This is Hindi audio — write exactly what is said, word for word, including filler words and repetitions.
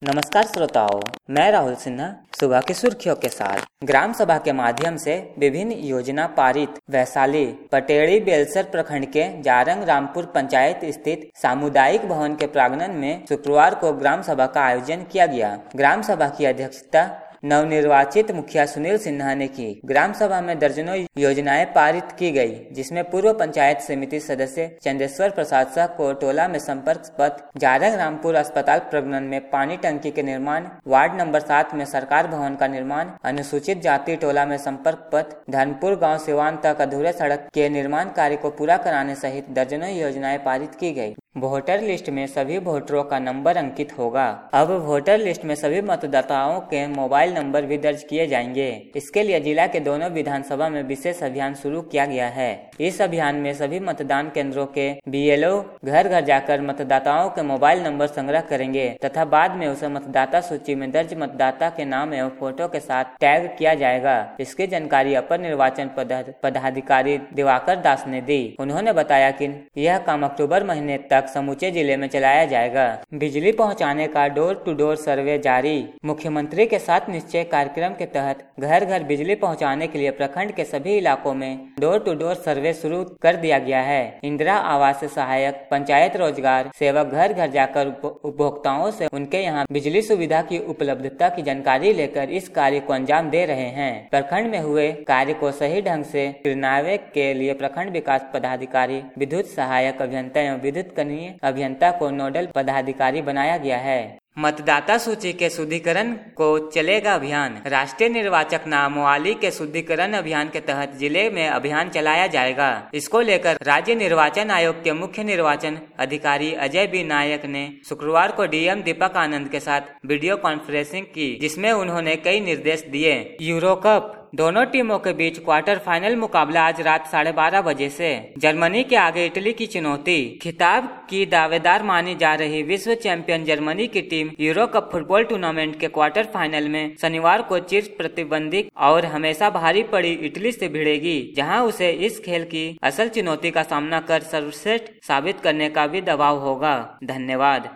नमस्कार श्रोताओं, मैं राहुल सिन्हा सुबह की सुर्खियों के साथ। ग्राम सभा के माध्यम से विभिन्न योजना पारित। वैशाली पटेड़ी बेलसर प्रखंड के जारंग रामपुर पंचायत स्थित सामुदायिक भवन के प्रांगण में शुक्रवार को ग्राम सभा का आयोजन किया गया। ग्राम सभा की अध्यक्षता नवनिर्वाचित मुखिया सुनील सिन्हा ने की। ग्राम सभा में दर्जनों योजनाएं पारित की गई, जिसमें पूर्व पंचायत समिति सदस्य चंदेश्वर प्रसाद शाह को टोला में संपर्क पथ, जारंग रामपुर अस्पताल प्रांगण में पानी टंकी के निर्माण, वार्ड नंबर सात में सरकार भवन का निर्माण, अनुसूचित जाति टोला में संपर्क पथ, धर्मपुर गाँव सिवान तक अधूरे सड़क के निर्माण कार्य को पूरा कराने सहित दर्जनों योजनाएं पारित की गयी। वोटर लिस्ट में सभी वोटरों का नंबर अंकित होगा। अब वोटर लिस्ट में सभी मतदाताओं के मोबाइल नंबर भी दर्ज किए जाएंगे। इसके लिए जिला के दोनों विधानसभा में विशेष अभियान शुरू किया गया है। इस अभियान में सभी मतदान केंद्रों के बीएलओ घर घर जाकर मतदाताओं के मोबाइल नंबर संग्रह करेंगे तथा बाद में उसे मतदाता सूची में दर्ज मतदाता के नाम एवं फोटो के साथ टैग किया जाएगा। इसकी जानकारी अपर निर्वाचन पदाधिकारी दिवाकर दास ने दी। उन्होंने बताया कि यह काम अक्टूबर महीने तक समूचे जिले में चलाया जाएगा। बिजली पहुंचाने का डोर टू डोर सर्वे जारी। मुख्यमंत्री के साथ निश्चय कार्यक्रम के तहत घर घर बिजली पहुंचाने के लिए प्रखंड के सभी इलाकों में डोर टू डोर सर्वे शुरू कर दिया गया है। इंदिरा आवास सहायक पंचायत रोजगार सेवक घर घर जाकर उपभोक्ताओं से उनके यहाँ बिजली सुविधा की उपलब्धता की जानकारी लेकर इस कार्य को अंजाम दे रहे हैं। प्रखंड में हुए कार्य को सही ढंग से क्रियान्वयन के लिए प्रखंड विकास पदाधिकारी, विद्युत सहायक अभियंता एवं विद्युत अभियंता को नोडल पदाधिकारी बनाया गया है। मतदाता सूची के शुद्धिकरण को चलेगा अभियान। राष्ट्रीय निर्वाचक नामावली के शुद्धिकरण अभियान के तहत जिले में अभियान चलाया जाएगा। इसको लेकर राज्य निर्वाचन आयोग के मुख्य निर्वाचन अधिकारी अजय बी नायक ने शुक्रवार को डीएम दीपक आनंद के साथ वीडियो कॉन्फ्रेंसिंग की, जिसमें उन्होंने कई निर्देश दिए। यूरो कप दोनों टीमों के बीच क्वार्टर फाइनल मुकाबला आज रात साढ़े बारह बजे से। जर्मनी के आगे इटली की चुनौती। खिताब की दावेदार मानी जा रही विश्व चैंपियन जर्मनी की team euro cup football tournament के क्वार्टर फाइनल में शनिवार को चिर प्रतिबंधित और हमेशा भारी पड़ी इटली से भिड़ेगी, जहां उसे इस खेल की असल चुनौती का सामना कर सर्वश्रेष्ठ साबित करने का भी दबाव होगा। धन्यवाद।